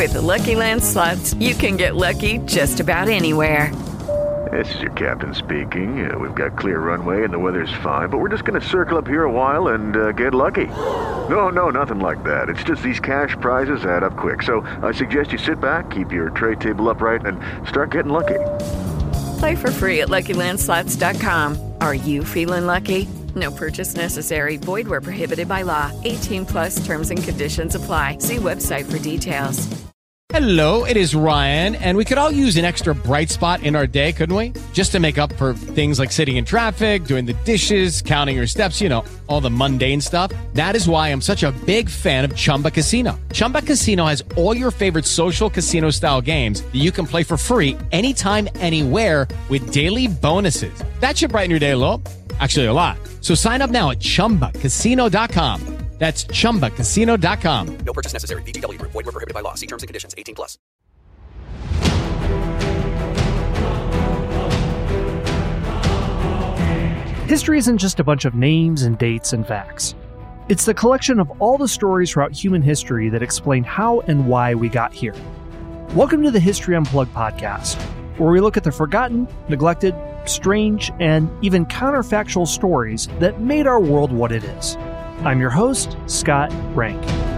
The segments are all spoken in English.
With the Lucky Land Slots, you can get lucky just about anywhere. This is your captain speaking. We've got clear runway and the weather's fine, but we're just going to circle up here a while and get lucky. No, nothing like that. It's just these cash prizes add up quick. So I suggest you sit back, keep your tray table upright, and start getting lucky. Play for free at LuckyLandSlots.com. Are you feeling lucky? No purchase necessary. Void where prohibited by law. 18 plus terms and conditions apply. See website for details. Hello, it is Ryan, and we could all use an extra bright spot in our day, couldn't we? Just to make up for things like sitting in traffic, doing the dishes, counting your steps, all the mundane stuff. That is why I'm such a big fan of Chumba Casino. Chumba Casino has all your favorite social casino-style games that you can play for free anytime, anywhere with daily bonuses. That should brighten your day a little. Actually, a lot. So sign up now at ChumbaCasino.com. That's ChumbaCasino.com. No purchase necessary. VGW Group. Void where prohibited by law. See terms and conditions. 18 plus. History isn't just a bunch of names and dates and facts. It's the collection of all the stories throughout human history that explain how and why we got here. Welcome to the History Unplugged podcast, where we look at the forgotten, neglected, strange, and even counterfactual stories that made our world what it is. I'm your host, Scott Rank.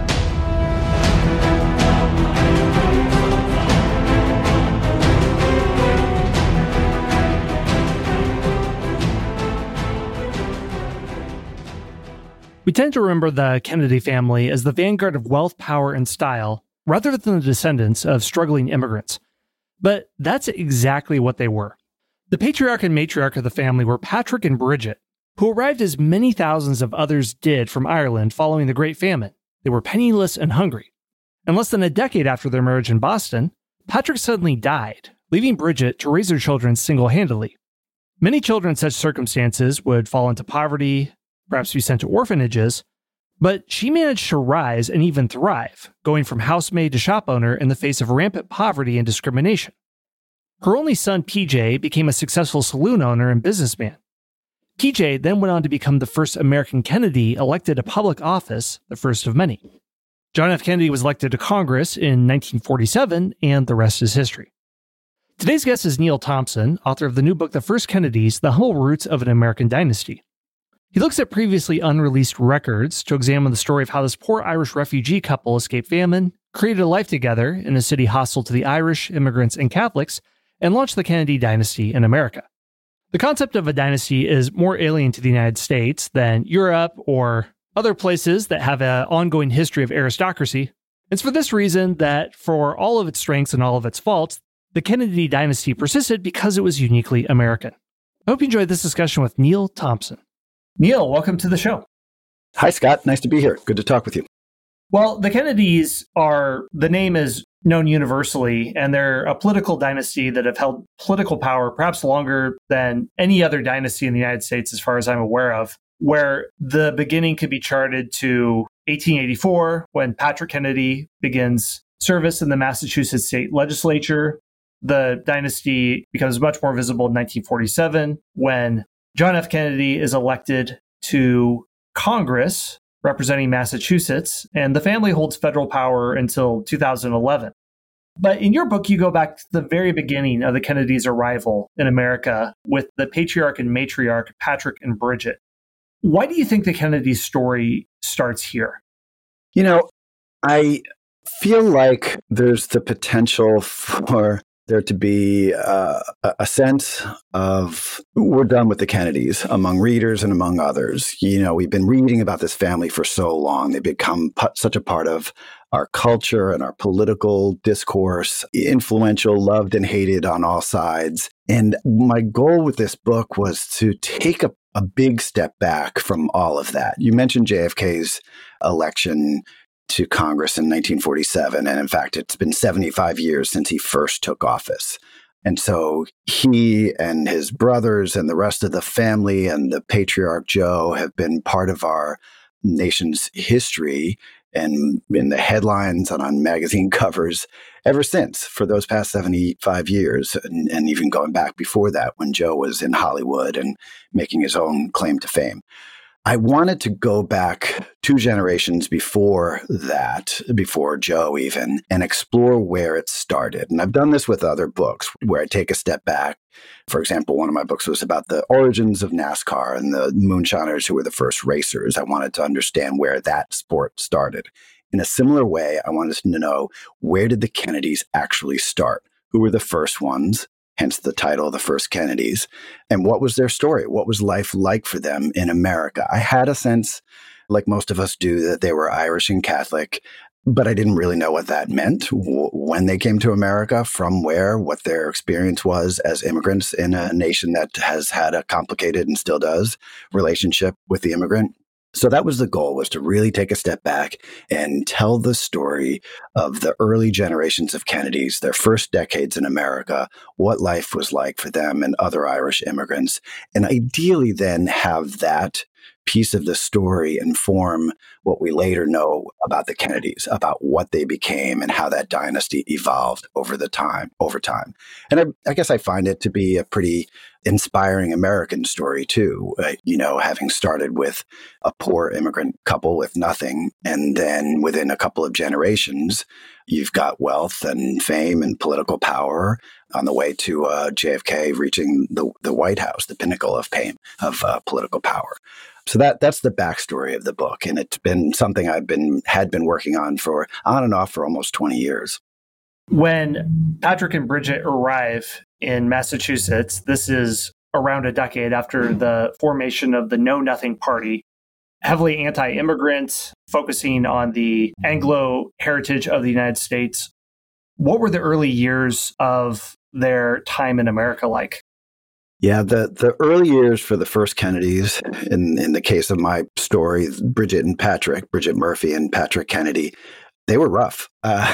We tend to remember the Kennedy family as the vanguard of wealth, power, and style, rather than the descendants of struggling immigrants. But that's exactly what they were. The patriarch and matriarch of the family were Patrick and Bridget, who arrived as many thousands of others did from Ireland following the Great Famine. They were penniless and hungry. And less than a decade after their marriage in Boston, Patrick suddenly died, leaving Bridget to raise their children single-handedly. Many children in such circumstances would fall into poverty, perhaps be sent to orphanages, but she managed to rise and even thrive, going from housemaid to shop owner in the face of rampant poverty and discrimination. Her only son, PJ, became a successful saloon owner and businessman. PJ then went on to become the first American Kennedy elected to public office, the first of many. John F. Kennedy was elected to Congress in 1947, and the rest is history. Today's guest is Neil Thompson, author of the new book, The First Kennedys, The Humble Roots of an American Dynasty. He looks at previously unreleased records to examine the story of how this poor Irish refugee couple escaped famine, created a life together in a city hostile to the Irish, immigrants, and Catholics, and launched the Kennedy dynasty in America. The concept of a dynasty is more alien to the United States than Europe or other places that have an ongoing history of aristocracy. It's for this reason that, for all of its strengths and all of its faults, the Kennedy dynasty persisted because it was uniquely American. I hope you enjoyed this discussion with Neil Thompson. Neil, welcome to the show. Hi, Scott. Nice to be here. Good to talk with you. Well, the Kennedys the name is known universally, and they're a political dynasty that have held political power perhaps longer than any other dynasty in the United States, as far as I'm aware of, where the beginning could be charted to 1884, when Patrick Kennedy begins service in the Massachusetts state legislature. The dynasty becomes much more visible in 1947, when John F. Kennedy is elected to Congress, representing Massachusetts, and the family holds federal power until 2011. But in your book, you go back to the very beginning of the Kennedys' arrival in America with the patriarch and matriarch, Patrick and Bridget. Why do you think the Kennedys' story starts here? I feel like there's the potential for there to be a sense of we're done with the Kennedys among readers and among others. We've been reading about this family for so long. They've become such a part of our culture and our political discourse, influential, loved and hated on all sides. And my goal with this book was to take a big step back from all of that. You mentioned JFK's election to Congress in 1947. And in fact, it's been 75 years since he first took office. And so he and his brothers and the rest of the family and the patriarch Joe have been part of our nation's history and in the headlines and on magazine covers ever since, for those past 75 years, and even going back before that when Joe was in Hollywood and making his own claim to fame. I wanted to go back 2 generations before that, before Joe even, and explore where it started. And I've done this with other books where I take a step back. For example, one of my books was about the origins of NASCAR and the moonshiners who were the first racers. I wanted to understand where that sport started. In a similar way, I wanted to know, where did the Kennedys actually start? Who were the first ones? Hence the title, The First Kennedys. And what was their story? What was life like for them in America? I had a sense, like most of us do, that they were Irish and Catholic, but I didn't really know what that meant when they came to America, from where, what their experience was as immigrants in a nation that has had a complicated, and still does, relationship with the immigrant. So that was the goal, was to really take a step back and tell the story of the early generations of Kennedys, their first decades in America, what life was like for them and other Irish immigrants, and ideally then have that piece of the story inform what we later know about the Kennedys, about what they became and how that dynasty evolved over time. And I guess I find it to be a pretty inspiring American story too, having started with a poor immigrant couple with nothing. And then within a couple of generations, you've got wealth and fame and political power on the way to JFK reaching the White House, the pinnacle of political power. So that's the backstory of the book, and it's been something had been working on and off for almost 20 years. When Patrick and Bridget arrive in Massachusetts, this is around a decade after the formation of the Know Nothing Party, heavily anti-immigrant, focusing on the Anglo heritage of the United States. What were the early years of their time in America like? Yeah, the early years for the first Kennedys, in the case of my story, Bridget Murphy and Patrick Kennedy, they were rough.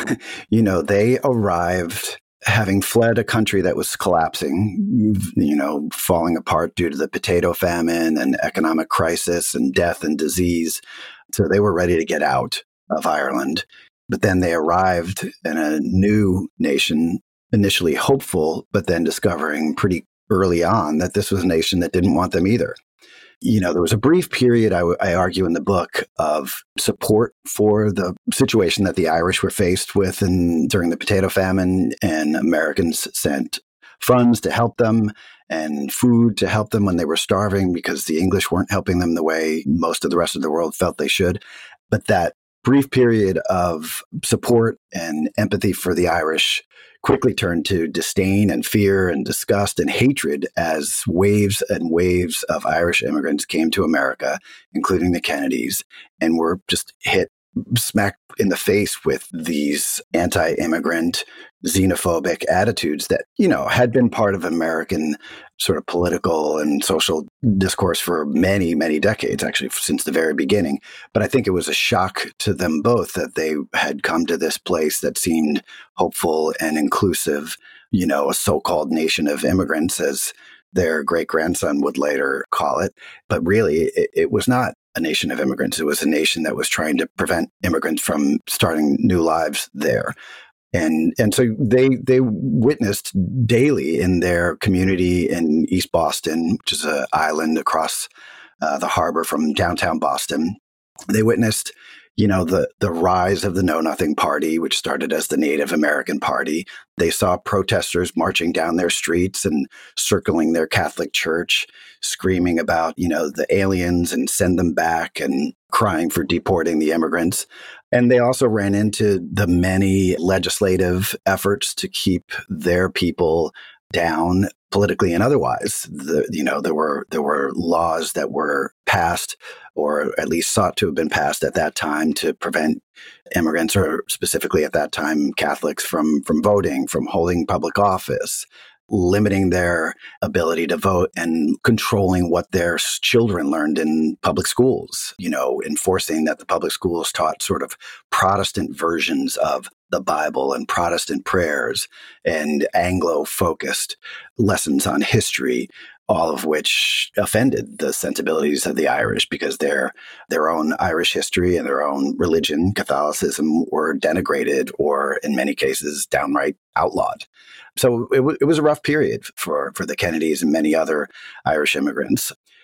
They arrived having fled a country that was collapsing, falling apart due to the potato famine and economic crisis and death and disease. So they were ready to get out of Ireland. But then they arrived in a new nation, initially hopeful, but then discovering pretty early on that this was a nation that didn't want them either. There was a brief period, I argue in the book, of support for the situation that the Irish were faced with during the potato famine, and Americans sent funds to help them and food to help them when they were starving because the English weren't helping them the way most of the rest of the world felt they should. But that brief period of support and empathy for the Irish quickly turned to disdain and fear and disgust and hatred as waves and waves of Irish immigrants came to America, including the Kennedys, and were just hit smack in the face with these anti-immigrant, xenophobic attitudes that, had been part of American sort of political and social discourse for many, many decades, actually, since the very beginning. But I think it was a shock to them both that they had come to this place that seemed hopeful and inclusive, a so-called nation of immigrants, as their great-grandson would later call it. But really, it was not a nation of immigrants. It was a nation that was trying to prevent immigrants from starting new lives there. And so they witnessed daily in their community in East Boston, which is an island across the harbor from downtown Boston. They witnessed, the rise of the Know Nothing Party, which started as the Native American Party. They saw protesters marching down their streets and circling their Catholic church, screaming about, the aliens and send them back, and crying for deporting the immigrants. And they also ran into the many legislative efforts to keep their people down politically and otherwise. There were laws that were passed, or at least sought to have been passed at that time, to prevent immigrants, or specifically at that time Catholics, from voting, from holding public office, limiting their ability to vote, and controlling what their children learned in public schools, enforcing that the public schools taught sort of Protestant versions of the Bible and Protestant prayers and Anglo-focused lessons on history, all of which offended the sensibilities of the Irish, because their own Irish history and their own religion, Catholicism, were denigrated, or in many cases downright outlawed. So it was a rough period for the Kennedys and many other Irish immigrants.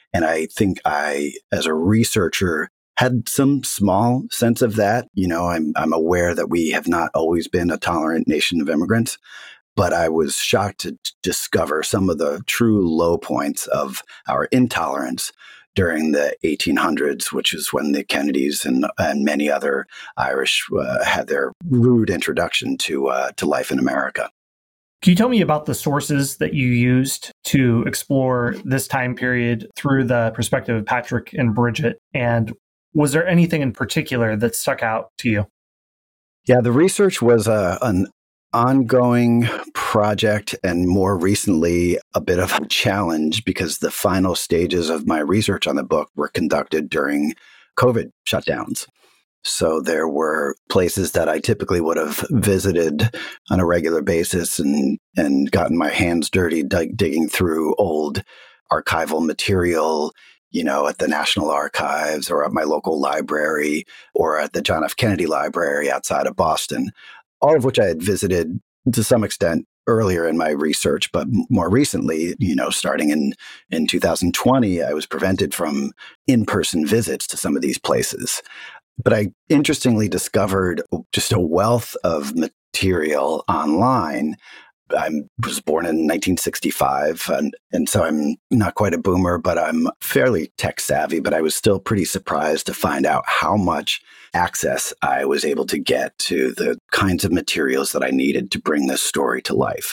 And I think I, as a researcher, had some small sense of that. I'm aware that we have not always been a tolerant nation of immigrants, but I was shocked to discover some of the true low points of our intolerance during the 1800s, which is when the Kennedys and many other Irish had their rude introduction to life in America. Can you tell me about the sources that you used to explore this time period through the perspective of Patrick and Bridget? And was there anything in particular that stuck out to you? Yeah, the research was an ongoing project, and more recently a bit of a challenge because the final stages of my research on the book were conducted during COVID shutdowns. So there were places that I typically would have visited on a regular basis and gotten my hands dirty digging through old archival material, at the National Archives or at my local library or at the John F. Kennedy Library outside of Boston, all of which I had visited to some extent earlier in my research. But more recently, starting in 2020, I was prevented from in-person visits to some of these places. But I interestingly discovered just a wealth of material online. I was born in 1965, and so I'm not quite a boomer, but I'm fairly tech savvy. But I was still pretty surprised to find out how much access I was able to get to the kinds of materials that I needed to bring this story to life.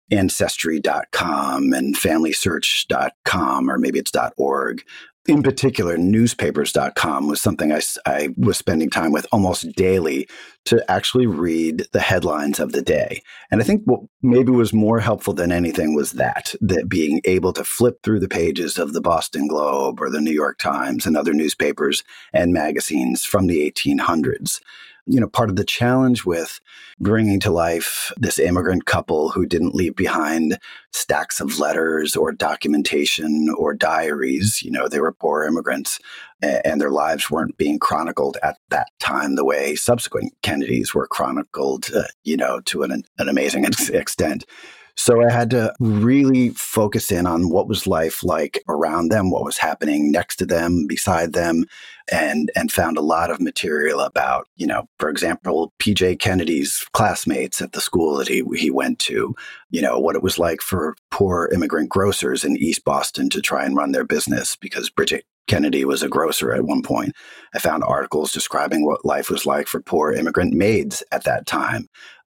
Ancestry.com and FamilySearch.com, or maybe it's .org. In particular, newspapers.com was something I was spending time with almost daily to actually read the headlines of the day. And I think what maybe was more helpful than anything was that being able to flip through the pages of the Boston Globe or the New York Times and other newspapers and magazines from the 1800s. Part of the challenge with bringing to life this immigrant couple who didn't leave behind stacks of letters or documentation or diaries, they were poor immigrants and their lives weren't being chronicled at that time the way subsequent Kennedys were chronicled, to an amazing extent. So I had to really focus in on what was life like around them, what was happening next to them, beside them, and found a lot of material about, for example, P.J. Kennedy's classmates at the school that he went to, what it was like for poor immigrant grocers in East Boston to try and run their business because Bridget Kennedy was a grocer at one point. I found articles describing what life was like for poor immigrant maids at that time.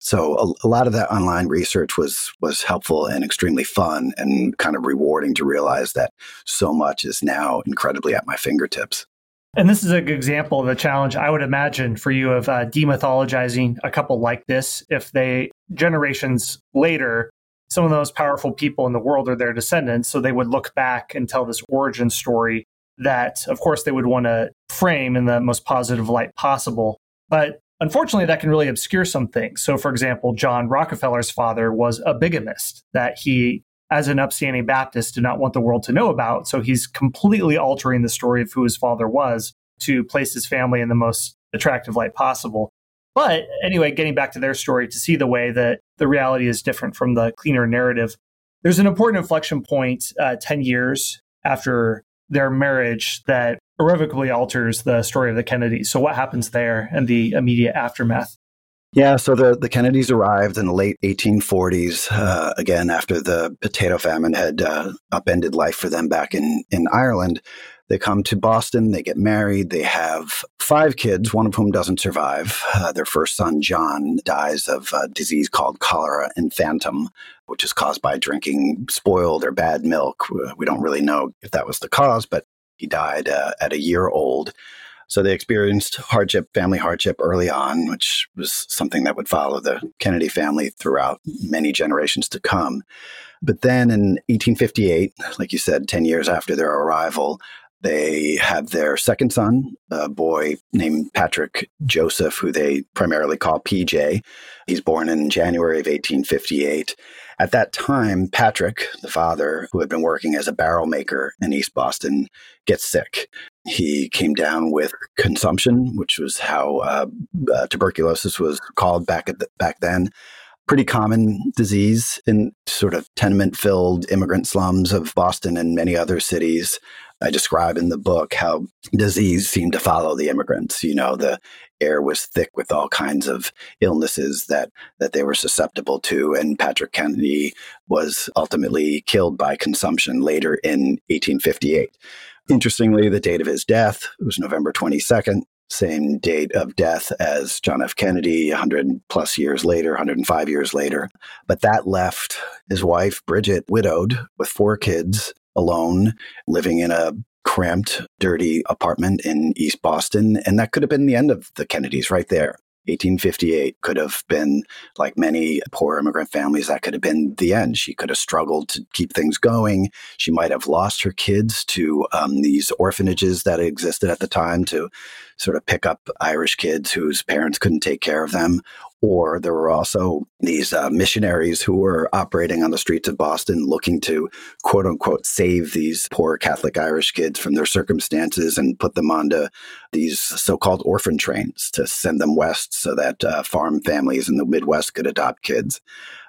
So a lot of that online research was helpful and extremely fun and kind of rewarding to realize that so much is now incredibly at my fingertips. And this is a good example of a challenge I would imagine for you of demythologizing a couple like this. If they, generations later, some of the most powerful people in the world are their descendants, so they would look back and tell this origin story that, of course, they would want to frame in the most positive light possible. But unfortunately, that can really obscure some things. So, for example, John Rockefeller's father was a bigamist that he, as an upstanding Baptist, did not want the world to know about. So he's completely altering the story of who his father was to place his family in the most attractive light possible. But anyway, getting back to their story, to see the way that the reality is different from the cleaner narrative, there's an important inflection point 10 years after their marriage that irrevocably alters the story of the Kennedys. So what happens there and the immediate aftermath? Yeah, so the Kennedys arrived in the late 1840s, again, after the potato famine had upended life for them back in Ireland. They come to Boston, they get married, they have 5 kids, one of whom doesn't survive. Their first son, John, dies of a disease called cholera infantum, which is caused by drinking spoiled or bad milk. We don't really know if that was the cause, but he died at a year old. So they experienced family hardship early on, which was something that would follow the Kennedy family throughout many generations to come. But then in 1858, like you said, 10 years after their arrival, they have their second son, a boy named Patrick Joseph, who they primarily call PJ. He's born in January of 1858. At that time, Patrick, the father, who had been working as a barrel maker in East Boston, gets sick. He came down with consumption, which was how tuberculosis was called back then. Pretty common disease in sort of tenement-filled immigrant slums of Boston and many other cities. I describe in the book how disease seemed to follow the immigrants. The air was thick with all kinds of illnesses that they were susceptible to. And Patrick Kennedy was ultimately killed by consumption later in 1858. Interestingly, the date of his death was November 22nd, same date of death as John F. Kennedy, 100 plus years later, 105 years later. But that left his wife, Bridget, widowed with 4 kids, alone, living in a cramped, dirty apartment in East Boston. And that could have been the end of the Kennedys right there. 1858 could have been, like many poor immigrant families, that could have been the end. She could have struggled to keep things going. She might have lost her kids to these orphanages that existed at the time to sort of pick up Irish kids whose parents couldn't take care of them. Or there were also these missionaries who were operating on the streets of Boston looking to, quote unquote, save these poor Catholic Irish kids from their circumstances and put them onto these so-called orphan trains to send them west so that farm families in the Midwest could adopt kids.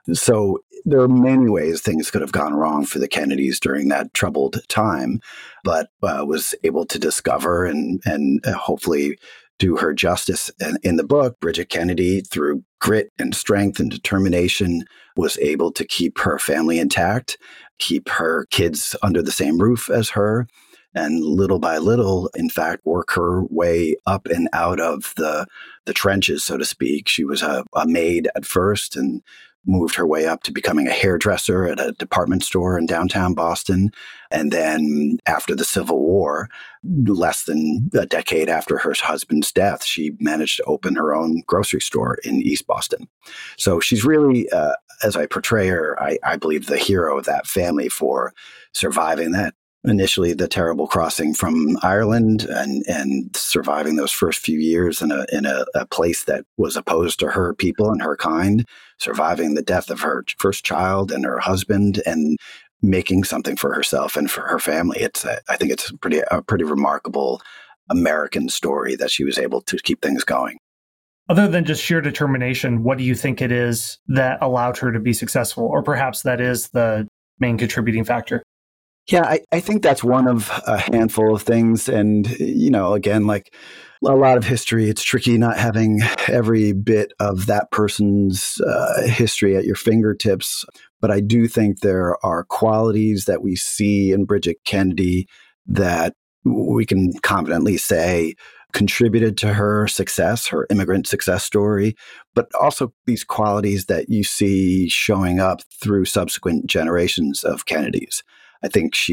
So there are many ways things could have gone wrong for the Kennedys during that troubled time, but was able to discover and hopefully do her justice. In the book, Bridget Kennedy, through grit and strength and determination, was able to keep her family intact, keep her kids under the same roof as her, and little by little, in fact, work her way up and out of the trenches, so to speak. She was a maid at first and moved her way up to becoming a hairdresser at a department store in downtown Boston. And then after the Civil War, less than a decade after her husband's death, she managed to open her own grocery store in East Boston. So she's really, as I portray her, I believe the hero of that family for surviving that. Initially, the terrible crossing from Ireland and surviving those first few years in a place that was opposed to her people and her kind, surviving the death of her first child and her husband, and making something for herself and for her family. I think it's a pretty remarkable American story that she was able to keep things going. Other than just sheer determination, what do you think it is that allowed her to be successful? Or perhaps that is the main contributing factor? Yeah, I think that's one of a handful of things. And, again, like a lot of history, it's tricky not having every bit of that person's history at your fingertips. But I do think there are qualities that we see in Bridget Kennedy that we can confidently say contributed to her success, her immigrant success story, but also these qualities that you see showing up through subsequent generations of Kennedys. I think she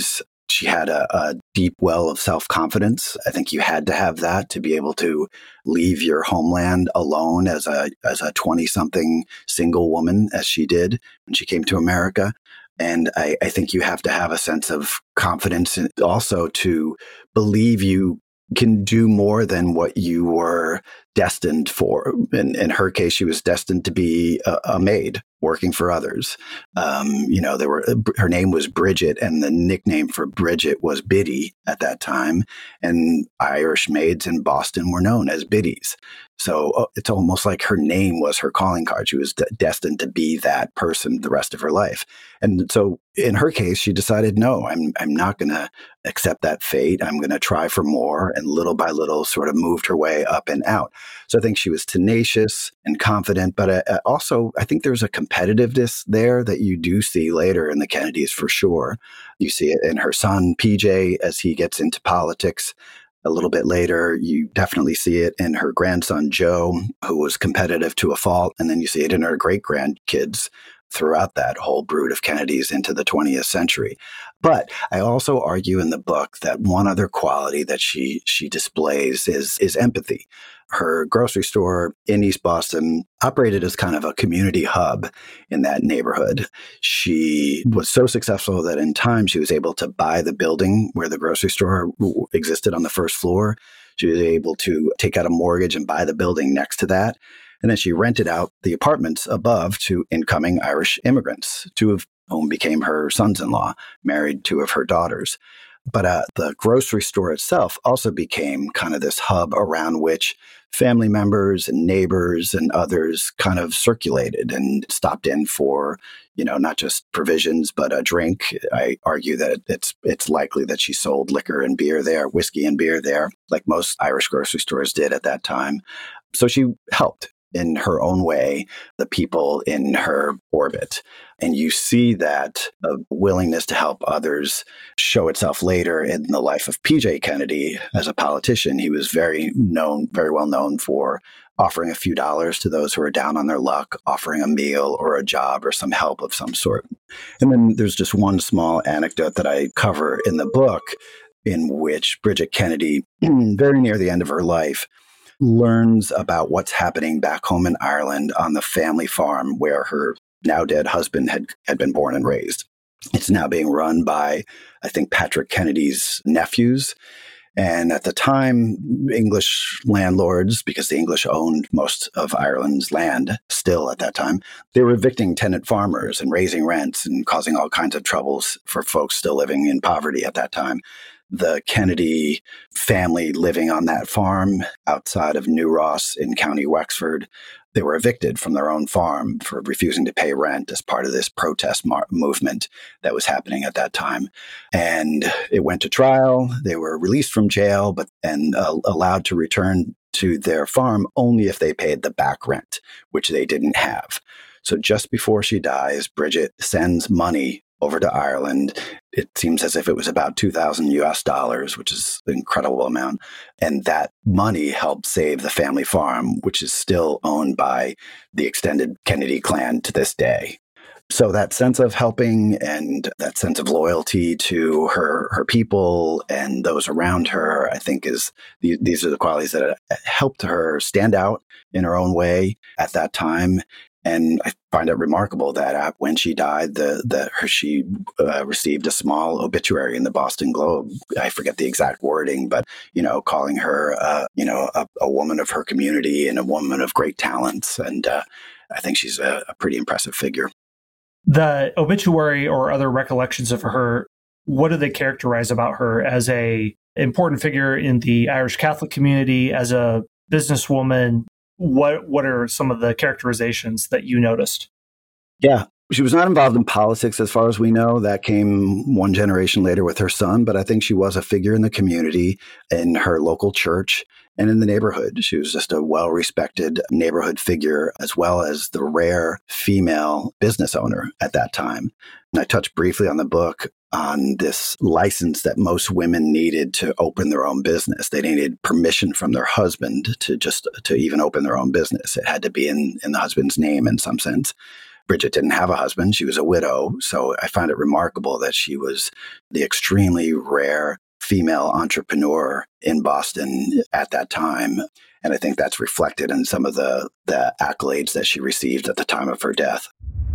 had a deep well of self-confidence. I think you had to have that to be able to leave your homeland alone as a 20-something single woman, as she did when she came to America. And I think you have to have a sense of confidence and also to believe you can do more than what you were destined for. In her case, she was destined to be a maid working for others. Her name was Bridget, and the nickname for Bridget was Biddy at that time. And Irish maids in Boston were known as Biddies. So it's almost like her name was her calling card. She was destined to be that person the rest of her life. And so in her case, she decided, no, I'm not going to accept that fate. I'm going to try for more, and little by little sort of moved her way up and out. So I think she was tenacious and confident, but also I think there's a competitiveness there that you do see later in the Kennedys for sure. You see it in her son, PJ, as he gets into politics. A little bit later, you definitely see it in her grandson, Joe, who was competitive to a fault. And then you see it in her great-grandkids throughout that whole brood of Kennedys into the 20th century. But I also argue in the book that one other quality that she displays is empathy. Her grocery store in East Boston operated as kind of a community hub in that neighborhood. She was so successful that in time she was able to buy the building where the grocery store existed on the first floor. She was able to take out a mortgage and buy the building next to that. And then she rented out the apartments above to incoming Irish immigrants, two of whom became her sons-in-law, married two of her daughters. But the grocery store itself also became kind of this hub around which family members and neighbors and others kind of circulated and stopped in for, not just provisions, but a drink. I argue that it's likely that she sold liquor and beer there, whiskey and beer there, like most Irish grocery stores did at that time. So she helped in her own way the people in her orbit. And you see that willingness to help others show itself later in the life of P.J. Kennedy as a politician. He was very well known for offering a few dollars to those who are down on their luck, offering a meal or a job or some help of some sort. And then there's just one small anecdote that I cover in the book in which Bridget Kennedy, very near the end of her life, learns about what's happening back home in Ireland on the family farm where her now dead husband had been born and raised. It's now being run by, I think, Patrick Kennedy's nephews. And at the time, English landlords, because the English owned most of Ireland's land still at that time, they were evicting tenant farmers and raising rents and causing all kinds of troubles for folks still living in poverty at that time. The Kennedy family living on that farm outside of New Ross in County Wexford, they were evicted from their own farm for refusing to pay rent as part of this protest movement that was happening at that time. And it went to trial. They were released from jail, and allowed to return to their farm only if they paid the back rent, which they didn't have. So just before she dies, Bridget sends money over to Ireland. It seems as if it was about $2,000 US, which is an incredible amount. And that money helped save the family farm, which is still owned by the extended Kennedy clan to this day. So that sense of helping and that sense of loyalty to her people and those around her, I think these are the qualities that helped her stand out in her own way at that time. And I find it remarkable that when she died, she received a small obituary in the Boston Globe. I forget the exact wording, but calling her a woman of her community and a woman of great talents. And I think she's a pretty impressive figure. The obituary or other recollections of her, what do they characterize about her as a important figure in the Irish Catholic community, as a businesswoman? What are some of the characterizations that you noticed? Yeah, she was not involved in politics as far as we know. That came one generation later with her son, but I think she was a figure in the community, in her local church, and in the neighborhood. She was just a well-respected neighborhood figure, as well as the rare female business owner at that time. And I touched briefly on the book on this license that most women needed to open their own business. They needed permission from their husband to even open their own business. It had to be in the husband's name in some sense. Bridget didn't have a husband. She was a widow. So I find it remarkable that she was the extremely rare female entrepreneur in Boston at that time. And I think that's reflected in some of the accolades that she received at the time of her death.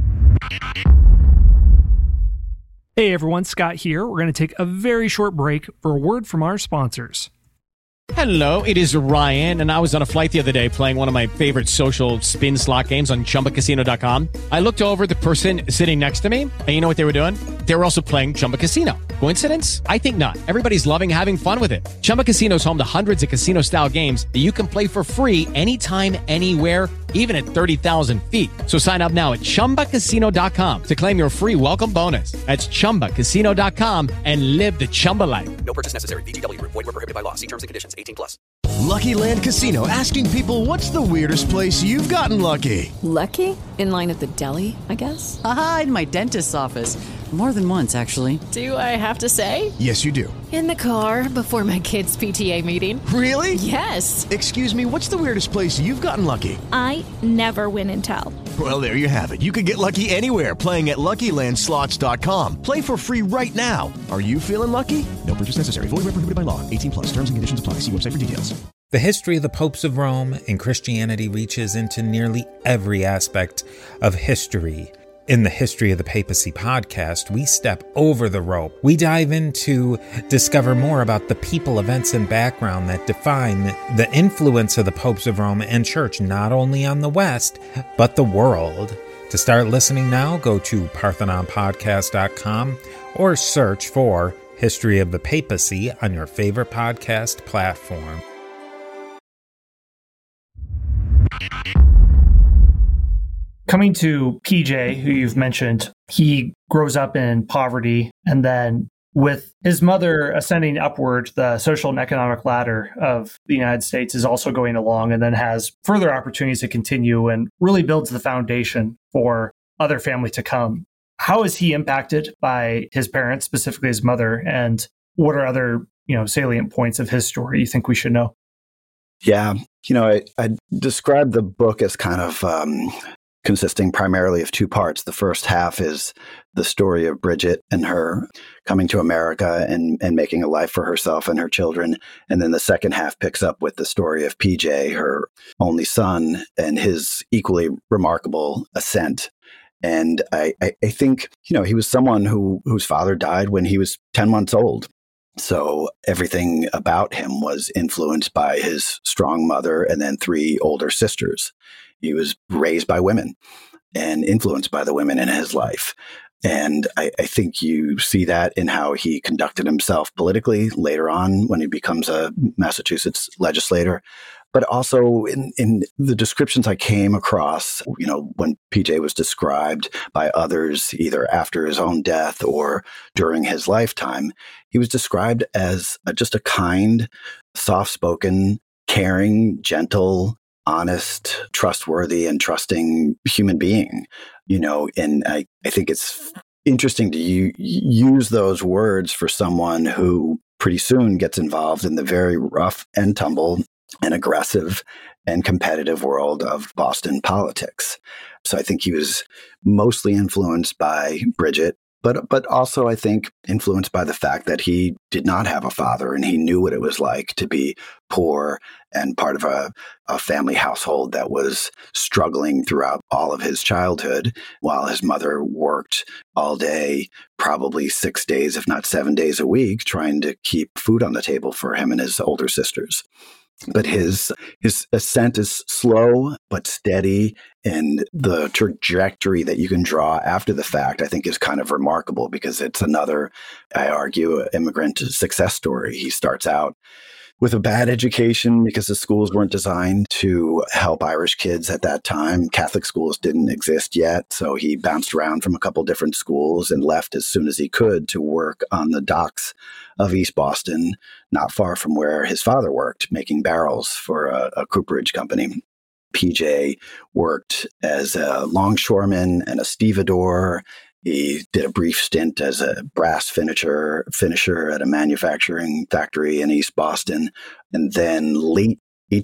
Hey everyone, Scott here. We're going to take a very short break for a word from our sponsors. Hello, it is Ryan, and I was on a flight the other day playing one of my favorite social spin slot games on ChumbaCasino.com. I looked over at the person sitting next to me, and you know what they were doing? They were also playing Chumba Casino. Coincidence? I think not. Everybody's loving having fun with it. Chumba Casino is home to hundreds of casino-style games that you can play for free anytime, anywhere, even at 30,000 feet. So sign up now at ChumbaCasino.com to claim your free welcome bonus. That's ChumbaCasino.com and live the Chumba life. No purchase necessary. VGW. Void where prohibited by law. See terms and conditions. 18+. Lucky Land Casino, asking people, what's the weirdest place you've gotten lucky? Lucky? In line at the deli, I guess? Aha, in my dentist's office. More than once, actually. Do I have to say? Yes, you do. In the car before my kids' PTA meeting. Really? Yes. Excuse me, what's the weirdest place you've gotten lucky? I never win and tell. Well, there you have it. You can get lucky anywhere, playing at LuckyLandSlots.com. Play for free right now. Are you feeling lucky? No purchase necessary. Void where prohibited by law. 18+. Terms and conditions apply. See website for details. The history of the popes of Rome and Christianity reaches into nearly every aspect of history. In the History of the Papacy podcast, we step over the rope. We dive in to discover more about the people, events, and background that define the influence of the popes of Rome and Church, not only on the West, but the world. To start listening now, go to ParthenonPodcast.com or search for History of the Papacy on your favorite podcast platform. Coming to PJ, who you've mentioned, he grows up in poverty, and then with his mother ascending upward, the social and economic ladder of the United States is also going along, and then has further opportunities to continue and really builds the foundation for other family to come. How is he impacted by his parents, specifically his mother, and what are other, salient points of his story you think we should know? Yeah, I described the book as kind of consisting primarily of two parts. The first half is the story of Bridget and her coming to America and making a life for herself and her children. And then the second half picks up with the story of PJ, her only son, and his equally remarkable ascent. And I think, he was someone whose father died when he was 10 months old. So everything about him was influenced by his strong mother and then three older sisters. He was raised by women and influenced by the women in his life. And I think you see that in how he conducted himself politically later on when he becomes a Massachusetts legislator. But also in the descriptions I came across, when PJ was described by others, either after his own death or during his lifetime, he was described as just a kind, soft-spoken, caring, gentle, honest, trustworthy, and trusting human being, and I think it's interesting to use those words for someone who pretty soon gets involved in the very rough and tumble and aggressive and competitive world of Boston politics. So I think he was mostly influenced by Bridget, but also I think influenced by the fact that he did not have a father and he knew what it was like to be poor and part of a family household that was struggling throughout all of his childhood while his mother worked all day, probably 6 days, if not 7 days a week, trying to keep food on the table for him and his older sisters. But his ascent is slow but steady, and the trajectory that you can draw after the fact, I think, is kind of remarkable because it's another, I argue, immigrant success story. He starts out with a bad education because the schools weren't designed to help Irish kids at that time. Catholic schools didn't exist yet, so he bounced around from a couple different schools and left as soon as he could to work on the docks of East Boston, not far from where his father worked, making barrels for a cooperage company. PJ worked as a longshoreman and a stevedore. He did a brief stint as a brass finisher at a manufacturing factory in East Boston. And then late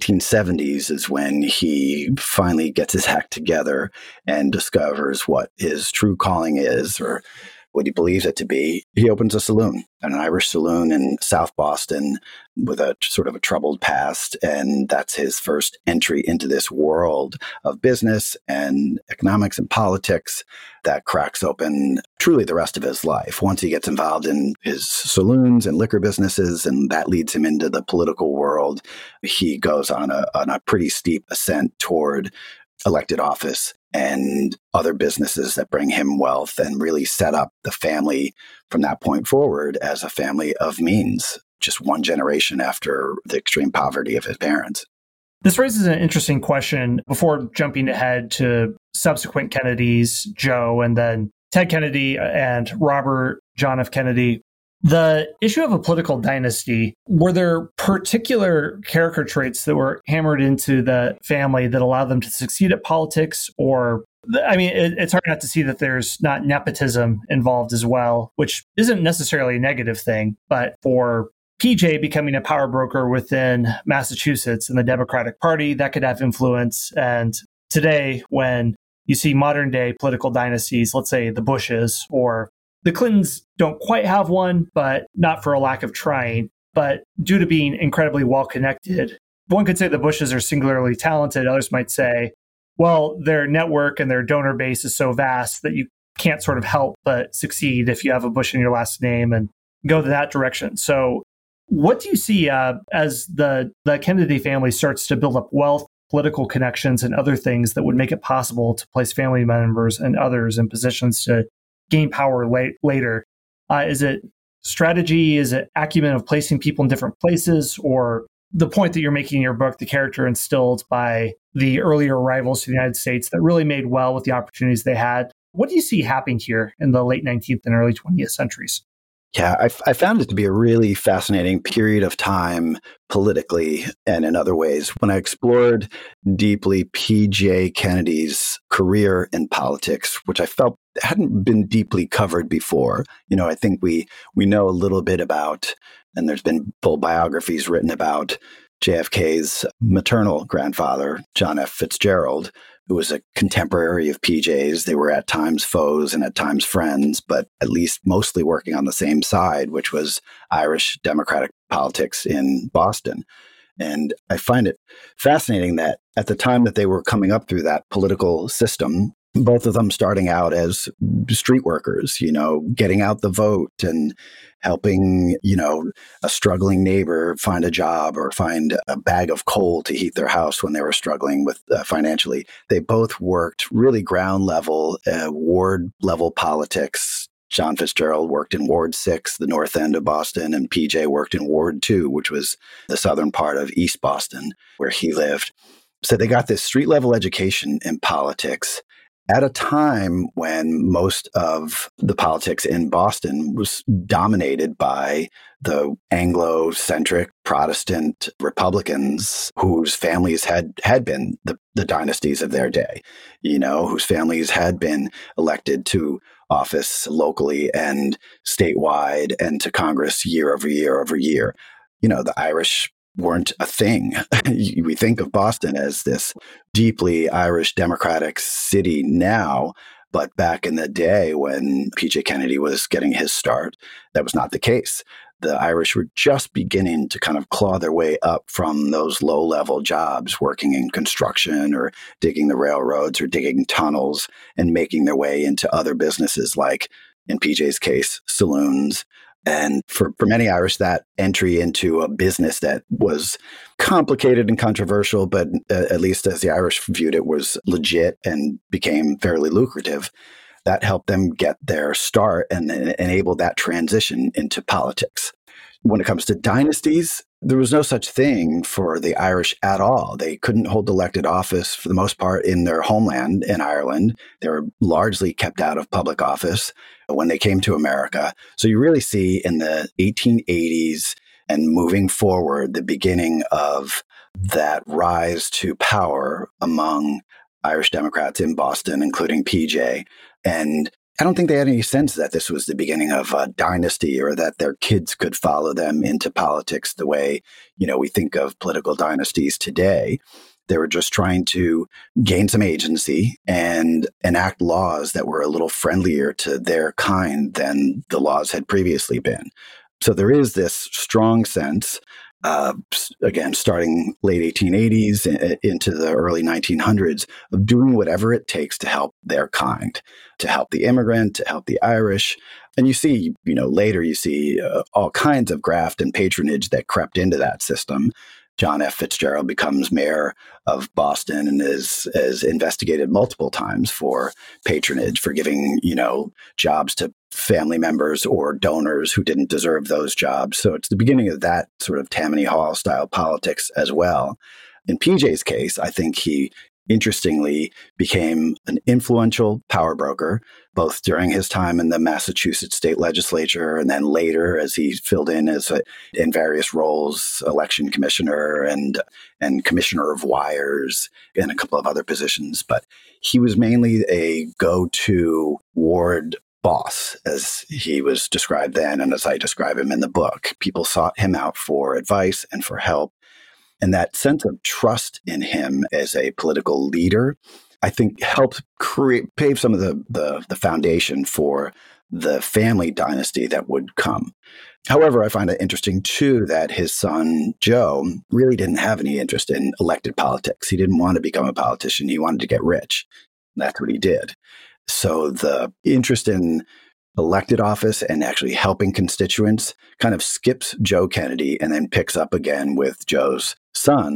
1870s is when he finally gets his act together and discovers what his true calling is, or what he believes it to be. He opens a saloon, an Irish saloon in South Boston with a sort of a troubled past. And that's his first entry into this world of business and economics and politics that cracks open truly the rest of his life. Once he gets involved in his saloons and liquor businesses, and that leads him into the political world, he goes on a pretty steep ascent toward elected office and other businesses that bring him wealth and really set up the family from that point forward as a family of means, just one generation after the extreme poverty of his parents. This raises an interesting question before jumping ahead to subsequent Kennedys, Joe, and then Ted Kennedy and Robert John F. Kennedy. The issue of a political dynasty, were there particular character traits that were hammered into the family that allowed them to succeed at politics? Or, it's hard not to see that there's not nepotism involved as well, which isn't necessarily a negative thing. But for PJ becoming a power broker within Massachusetts and the Democratic Party, that could have influence. And today, when you see modern day political dynasties, let's say the Bushes or the Clintons don't quite have one, but not for a lack of trying, but due to being incredibly well connected. One could say the Bushes are singularly talented. Others might say, well, their network and their donor base is so vast that you can't sort of help but succeed if you have a Bush in your last name and go that direction. So what do you see as the Kennedy family starts to build up wealth, political connections, and other things that would make it possible to place family members and others in positions to gain power later? Is it strategy? Is it acumen of placing people in different places? Or the point that you're making in your book, the character instilled by the earlier arrivals to the United States that really made well with the opportunities they had? What do you see happening here in the late 19th and early 20th centuries? Yeah, I found it to be a really fascinating period of time politically and in other ways. When I explored deeply P.J. Kennedy's career in politics, which I felt hadn't been deeply covered before. I think we know a little bit about, and there's been full biographies written about JFK's maternal grandfather, John F. Fitzgerald, who was a contemporary of PJ's. They were at times foes and at times friends, but at least mostly working on the same side, which was Irish Democratic politics in Boston. And I find it fascinating that at the time that they were coming up through that political system, both of them starting out as street workers, getting out the vote and helping, a struggling neighbor find a job or find a bag of coal to heat their house when they were struggling with financially. They both worked really ground level, ward level politics. John Fitzgerald worked in Ward 6, the north end of Boston, and PJ worked in Ward 2, which was the southern part of East Boston, where he lived. So they got this street level education in politics at a time when most of the politics in Boston was dominated by the Anglo-centric Protestant Republicans whose families had been the dynasties of their day, whose families had been elected to office locally and statewide and to Congress year over year over year. The Irish weren't a thing. We think of Boston as this deeply Irish democratic city now, but back in the day when P.J. Kennedy was getting his start, that was not the case. The Irish were just beginning to kind of claw their way up from those low-level jobs, working in construction or digging the railroads or digging tunnels and making their way into other businesses like, in PJ's case, saloons. And for many Irish, that entry into a business that was complicated and controversial, but at least as the Irish viewed it, was legit and became fairly lucrative, that helped them get their start and enable that transition into politics. When it comes to dynasties, there was no such thing for the Irish at all. They couldn't hold elected office for the most part in their homeland in Ireland. They were largely kept out of public office when they came to America. So you really see in the 1880s and moving forward, the beginning of that rise to power among Irish Democrats in Boston, including PJ. And I don't think they had any sense that this was the beginning of a dynasty or that their kids could follow them into politics the way, we think of political dynasties today. They were just trying to gain some agency and enact laws that were a little friendlier to their kind than the laws had previously been. So there is this strong sense, again, starting late 1880s into the early 1900s, of doing whatever it takes to help their kind, to help the immigrant, to help the Irish. And you see, later you see all kinds of graft and patronage that crept into that system. John F. Fitzgerald becomes mayor of Boston and is investigated multiple times for patronage, for giving, jobs to family members or donors who didn't deserve those jobs. So it's the beginning of that sort of Tammany Hall style politics as well. In PJ's case, I think he interestingly became an influential power broker, both during his time in the Massachusetts state legislature and then later as he filled in in various roles, election commissioner and commissioner of wires and a couple of other positions. But he was mainly a go-to ward boss, as he was described then and as I describe him in the book. People sought him out for advice and for help. And that sense of trust in him as a political leader, I think, helped pave some of the foundation for the family dynasty that would come. However, I find it interesting, too, that his son, Joe, really didn't have any interest in elected politics. He didn't want to become a politician. He wanted to get rich. That's what he did. So the interest in elected office and actually helping constituents kind of skips Joe Kennedy and then picks up again with Joe's sons,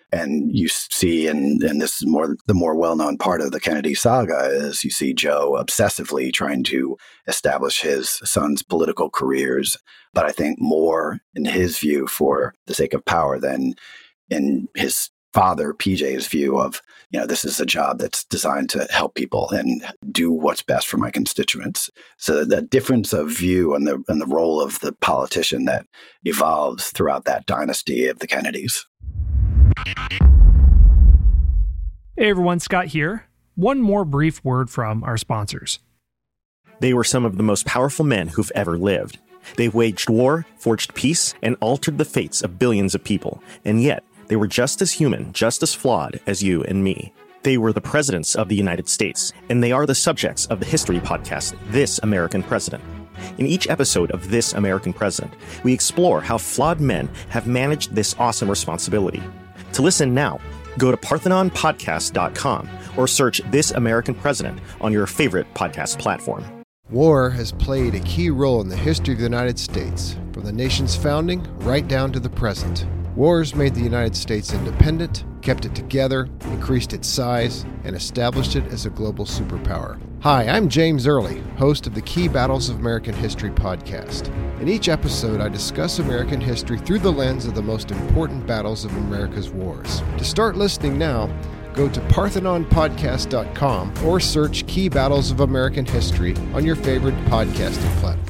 And you see, and this is the more well-known part of the Kennedy saga, is you see Joe obsessively trying to establish his son's political careers, but I think more in his view for the sake of power than in his father, PJ's view of, this is a job that's designed to help people and do what's best for my constituents. So the difference of view and the role of the politician that evolves throughout that dynasty of the Kennedys. Hey everyone, Scott here. One more brief word from our sponsors. They were some of the most powerful men who've ever lived. They waged war, forged peace, and altered the fates of billions of people. And yet, they were just as human, just as flawed as you and me. They were the presidents of the United States, and they are the subjects of the history podcast, This American President. In each episode of This American President, we explore how flawed men have managed this awesome responsibility. To listen now, go to parthenonpodcast.com or search This American President on your favorite podcast platform. War has played a key role in the history of the United States, from the nation's founding right down to the present. Wars made the United States independent, kept it together, increased its size, and established it as a global superpower. Hi, I'm James Early, host of the Key Battles of American History podcast. In each episode, I discuss American history through the lens of the most important battles of America's wars. To start listening now, go to parthenonpodcast.com or search Key Battles of American History on your favorite podcasting platform.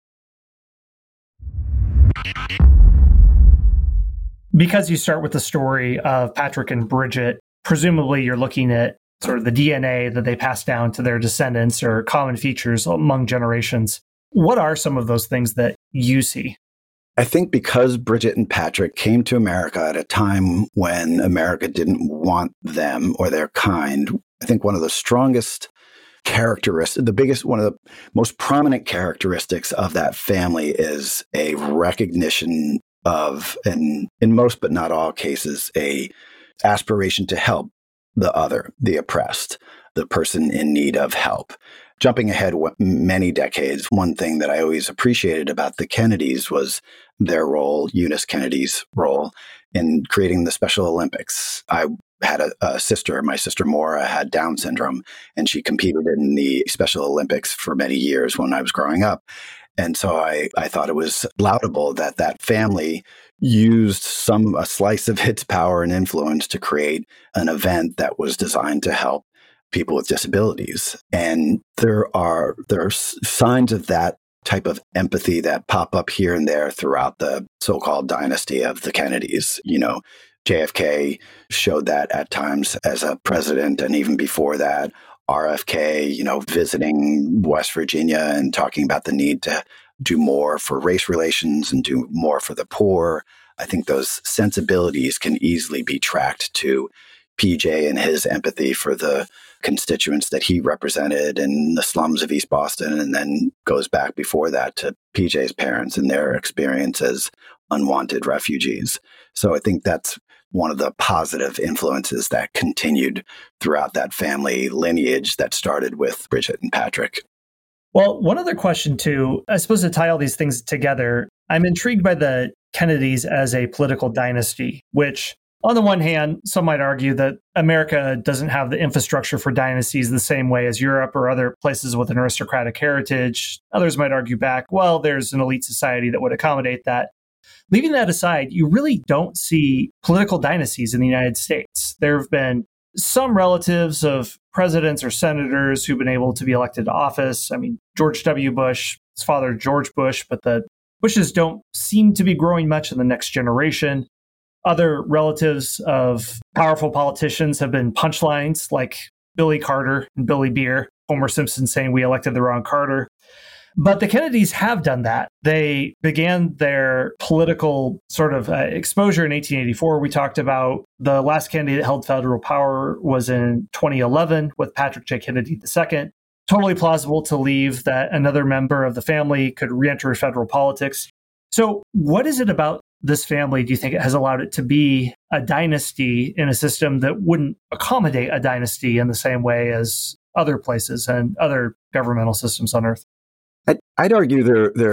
Because you start with the story of Patrick and Bridget, presumably you're looking at sort of the DNA that they pass down to their descendants or common features among generations. What are some of those things that you see? I think because Bridget and Patrick came to America at a time when America didn't want them or their kind, I think one of the strongest characteristics, one of the most prominent characteristics of that family is a recognition of, and in most but not all cases, a aspiration to help the other, the oppressed, the person in need of help. Jumping ahead many decades, one thing that I always appreciated about the Kennedys was their role, Eunice Kennedy's role, in creating the Special Olympics. I had a sister, my sister Maura had Down syndrome, and she competed in the Special Olympics for many years when I was growing up. And so I thought it was laudable that that family used a slice of its power and influence to create an event that was designed to help people with disabilities. And there are signs of that type of empathy that pop up here and there throughout the so-called dynasty of the Kennedys. JFK showed that at times as a president, and even before that, RFK, visiting West Virginia and talking about the need to do more for race relations and do more for the poor. I think those sensibilities can easily be tracked to PJ and his empathy for the constituents that he represented in the slums of East Boston, and then goes back before that to PJ's parents and their experience as unwanted refugees. So I think that's one of the positive influences that continued throughout that family lineage that started with Bridget and Patrick. Well, one other question too, I suppose to tie all these things together, I'm intrigued by the Kennedys as a political dynasty, which on the one hand, some might argue that America doesn't have the infrastructure for dynasties the same way as Europe or other places with an aristocratic heritage. Others might argue back, well, there's an elite society that would accommodate that. Leaving that aside, you really don't see political dynasties in the United States. There have been some relatives of presidents or senators who've been able to be elected to office. I mean, George W. Bush, his father, George Bush, but the Bushes don't seem to be growing much in the next generation. Other relatives of powerful politicians have been punchlines like Billy Carter and Billy Beer, Homer Simpson saying we elected the wrong Carter. But the Kennedys have done that. They began their political sort of exposure in 1884. We talked about the last Kennedy that held federal power was in 2011 with Patrick J. Kennedy II. Totally plausible to believe that another member of the family could re-enter federal politics. So what is it about this family, do you think, it has allowed it to be a dynasty in a system that wouldn't accommodate a dynasty in the same way as other places and other governmental systems on Earth? I'd argue there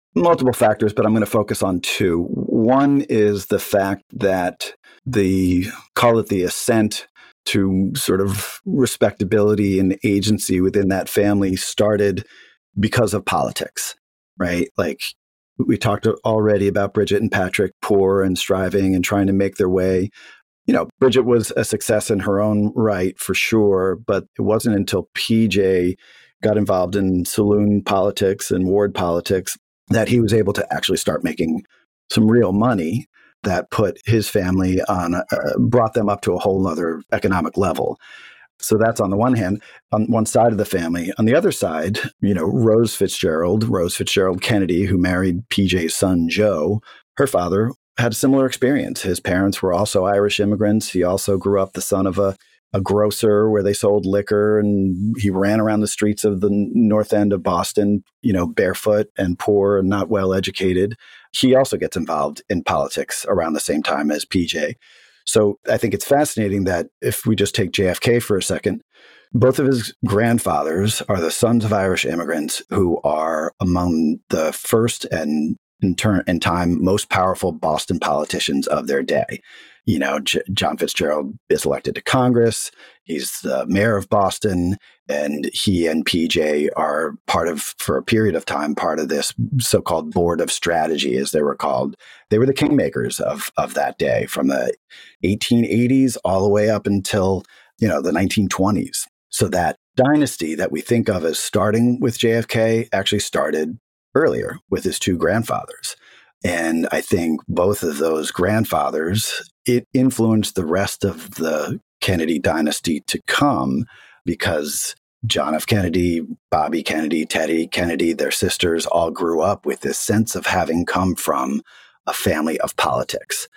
multiple factors, but I'm going to focus on two. One is the fact that call it the ascent to sort of respectability and agency within that family started because of politics, right? Like we talked already about Bridget and Patrick, poor and striving and trying to make their way. Bridget was a success in her own right, for sure, but it wasn't until PJ got involved in saloon politics and ward politics that he was able to actually start making some real money that put his family brought them up to a whole other economic level. So that's on the one hand, on one side of the family. On the other side, Rose Fitzgerald Kennedy, who married PJ's son, Joe, her father had a similar experience. His parents were also Irish immigrants. He also grew up the son of a grocer where they sold liquor, and he ran around the streets of the north end of Boston, barefoot and poor and not well educated. He also gets involved in politics around the same time as PJ. So I think it's fascinating that if we just take JFK for a second, both of his grandfathers are the sons of Irish immigrants who are among the first and in time most powerful Boston politicians of their day. John Fitzgerald is elected to Congress. He's the mayor of Boston, and he and PJ are for a period of time, part of this so-called Board of Strategy, as they were called. They were the kingmakers of that day, from the 1880s all the way up until, the 1920s. So that dynasty that we think of as starting with JFK actually started earlier with his two grandfathers. And I think both of those grandfathers, it influenced the rest of the Kennedy dynasty to come, because John F. Kennedy, Bobby Kennedy, Teddy Kennedy, their sisters all grew up with this sense of having come from a family of politics.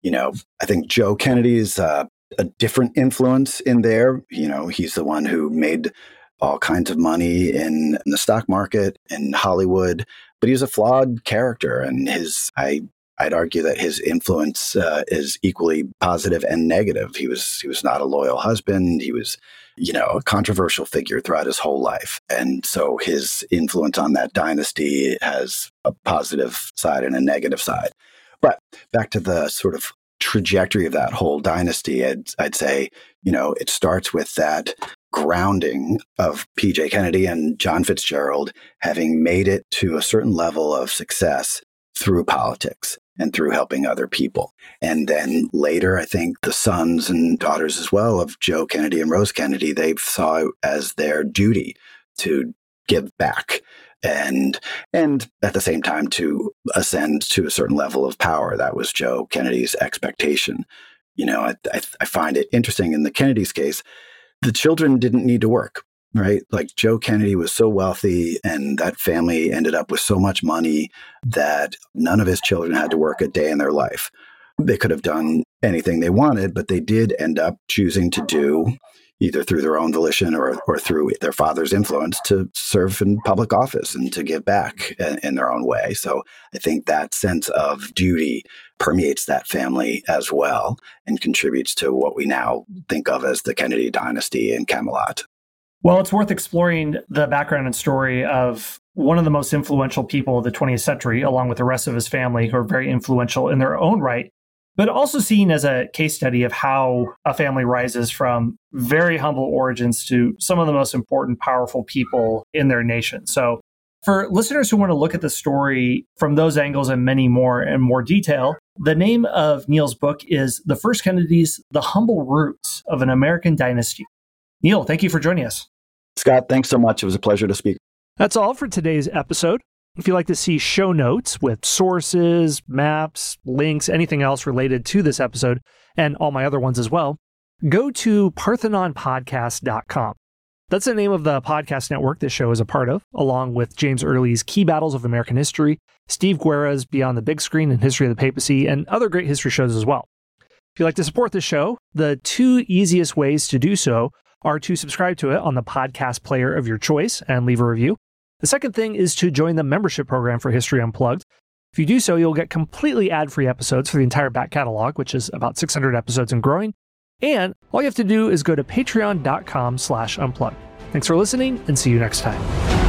I think Joe Kennedy is a different influence in there. He's the one who made all kinds of money in the stock market in Hollywood, but he's a flawed character, and I'd argue that his influence is equally positive and negative. He was not a loyal husband. He was, a controversial figure throughout his whole life. And so his influence on that dynasty has a positive side and a negative side. But back to the sort of trajectory of that whole dynasty, I'd say, it starts with that grounding of PJ Kennedy and John Fitzgerald having made it to a certain level of success through politics and through helping other people. And then later, I think the sons and daughters as well of Joe Kennedy and Rose Kennedy, they saw it as their duty to give back and at the same time to ascend to a certain level of power. That was Joe Kennedy's expectation. I find it interesting in the Kennedy's case, the children didn't need to work, right? Like Joe Kennedy was so wealthy, and that family ended up with so much money that none of his children had to work a day in their life. They could have done anything they wanted, but they did end up choosing to do, either through their own volition or through their father's influence, to serve in public office and to give back in their own way. So I think that sense of duty permeates that family as well and contributes to what we now think of as the Kennedy dynasty in Camelot. Well, it's worth exploring the background and story of one of the most influential people of the 20th century, along with the rest of his family, who are very influential in their own right, but also seen as a case study of how a family rises from very humble origins to some of the most important, powerful people in their nation. So for listeners who want to look at the story from those angles and many more in more detail, the name of Neil's book is The First Kennedys, The Humble Roots of an American Dynasty. Neil, thank you for joining us. Scott, thanks so much. It was a pleasure to speak. That's all for today's episode. If you'd like to see show notes with sources, maps, links, anything else related to this episode, and all my other ones as well, go to parthenonpodcast.com. That's the name of the podcast network this show is a part of, along with James Early's Key Battles of American History, Steve Guerra's Beyond the Big Screen and History of the Papacy, and other great history shows as well. If you'd like to support the show, the two easiest ways to do so are to subscribe to it on the podcast player of your choice and leave a review. The second thing is to join the membership program for History Unplugged. If you do so, you'll get completely ad-free episodes for the entire back catalog, which is about 600 episodes and growing. And all you have to do is go to patreon.com/unplugged. Thanks for listening, and see you next time.